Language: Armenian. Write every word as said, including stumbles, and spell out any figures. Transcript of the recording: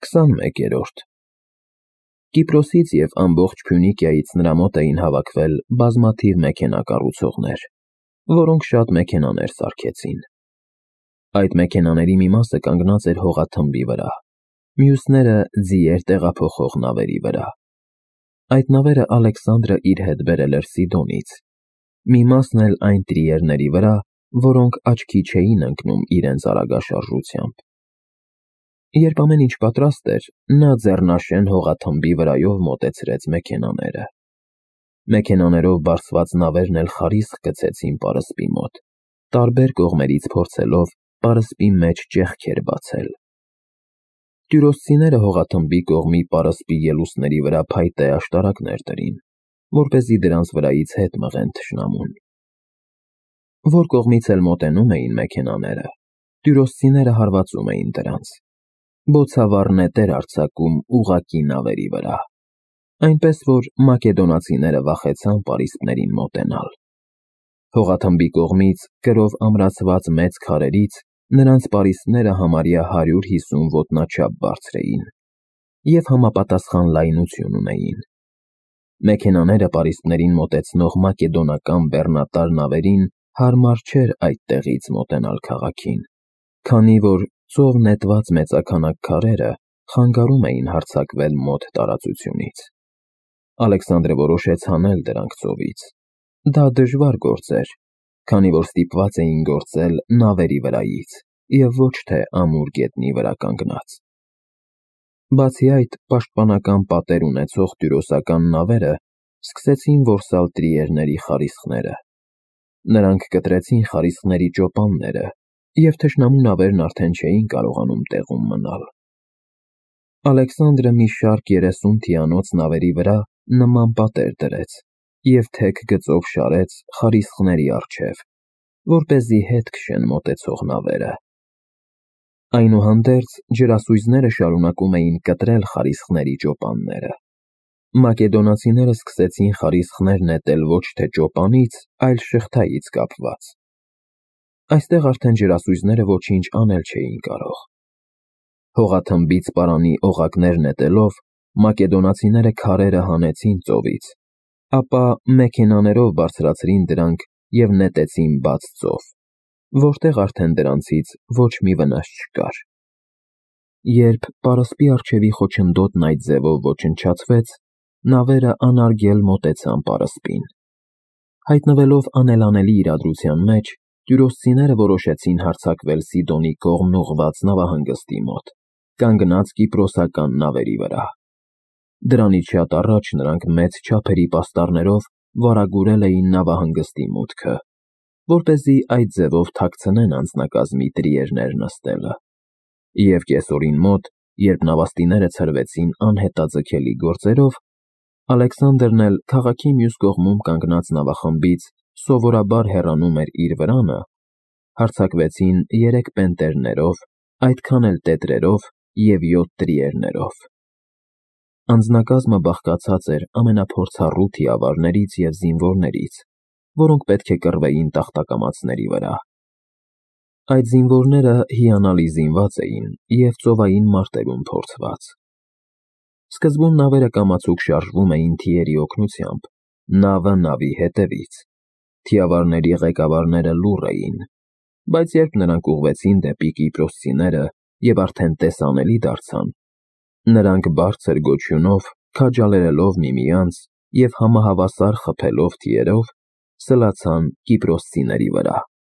քսանմեկերորդ Կիպրոսից և ամբողջ Փյունիկիայից նրա մոտ էին հավաքվել բազմաթիվ մեքենակառուցողներ, որոնք շատ մեքենաներ սարքեցին։ Այդ մեքենաների մի մասը կանգնած էր հողաթմբի վրա, մյուսները ձիեր տեղափոխող նավերի վրա։ Այդ նավերը Ալեքսանդրը իր հետ բերել էր Սիդոնից, մի մասն էլ այն տրիերների վրա, որոնք աչքի չէին ընկնում իրենց արագաշարժությամբ։ Երբ ամեն ինչ պատրաստ էր, նա ձեռնաշեն հողաթմբի վրայով մոտեցրեց մեքենաները։ Մեքենաներով բարձված նավերն էլ խարիսխ գցեցին պարսպի մոտ, տարբեր կողմերից փորձելով պարսպի մեջ ճեղքեր բացել։ Տյուրոսցիները հողաթմբի կողմի պարսպի ելուստների վրա փայտե աշտարակներ դրին, որպեսզի դրանց վրայից հետ մղեն թշնամուն։ Որ կողմից էլ մոտենում էին մեքենաները, տյուրոսցիները հարվածում էին դրանց, բոցավառ նետեր արձակում ուղղակի նավերի վրա, այնպես որ մակեդոնացիները վախեցան պարիսպներին մոտենալ։ Հողաթմբի կողմից կրով ամրացված մեծ քարերից նրանց պարիսպները համարյա հարյուր հիսուն ոտնաչափ բարձր էին և համապատասխան լայնություն ունեին։ Մեքենաները պարիսպներին մոտեցնող մակեդոնական բեռնատար նավերին հարմար չէր այդտեղից մոտենալ քաղաքին, քանի որ ծով նետված մեծաքանակ քարերը խանգարում էին հարձակվել մոտ տարածությունից։ Ալեքսանդրը որոշեց հանել դրանք ծովից։ Դա դժվար գործ էր, քանի որ ստիպված էին գործել նավերի վրայից և ոչ թե ամուր գետնի վրա կանգնած։ Բացի այդ, պաշտպանական պատեր ունեցող տյուրոսական նավերը սկսեցին որսալ տրիերների խարիսխները։ Նրանք կտրեցին խարիսխների ճոպանները, և թշնամու նավերն արդեն չէին կարողանում տեղում մնալ։ Ալեքսանդրը մի շարք երեսուն թիանոց նավերի վրա նման պատեր դրեց և թեք գծով շարեց խարիսխների առջև, որպեսզի հետ քշեն մոտեցող նավերը։ Այնուհանդերձ, ջրասույզները շարունակում էին կտրել խարիսխների ճոպանները։ Մակեդոնացիները սկսեցին խարիսխներ նետել ոչ թե ճոպանից, այլ շղթայից կապված։ Այստեղ արդեն ջրասույզները ոչինչ անել չէին կարող։ Հողաթմբից պարանի օղակներ նետելով, մակեդոնացիները քարերը հանեցին ծովից, ապա մեքենաներով բարձրացրին դրանք և նետեցին բաց ծով, որտեղ արդեն դրանցից ոչ մի վնաս չկար։ Երբ պարսպի առջևի խոչընդոտն այդ ձևով ոչնչացվեց, նավերը անարգել մոտեցան պարսպին։ Հայտնվելով անելանելի իրադրության մեջ, տյուրոսցիները որոշեցին հարձակվել Սիդոնի կողմն ուղղված նավահանգստի մոտ, կանգնած կիպրոսական նավերի վրա։ Դրանից շատ առաջ նրանք մեծ չափերի պաստառներով վարագուրել էին նավահանգստի մուտքը, որպեսզի այդ ձևով թաքցնեն անձնակազմի տրիերներ նստելը։ Եվ կեսօրին մոտ, երբ նավաստիները ցրվեցին անհետաձգելի գործերով, Ալեքսանդրն էլ քաղաքի մյուս կողմում կանգնած նավախմբից սովորաբար հեռանում էր իր վրանը, հարձակվեցին երեք պենտերներով, այդքան էլ տետրերով և յոթ տրիերներով։ Անձնակազմը բաղկացած էր ամենափորձառու թիավարներից և զինվորներից, որոնք պետք է կռվեին տախտակամածների վրա։ Այդ զինվորները հիանալի զինված էին և ծովային մարտերում փորձված։ Սկզբում նավերը կամացուկ շարժվում էին թիերի օգնությամբ, նավը նավի հետևից։ Թիավարների ղեկավարները լուռ էին, բայց երբ նրանք ուղղվեցին դեպի կիպրոսցիները և արդեն տեսանելի դարձան, նրանք բարձր գոչյունով, քաջալերելով միմյանց և համահավասար խփելով թիերով, սլացան կիպրոսցիների վրա։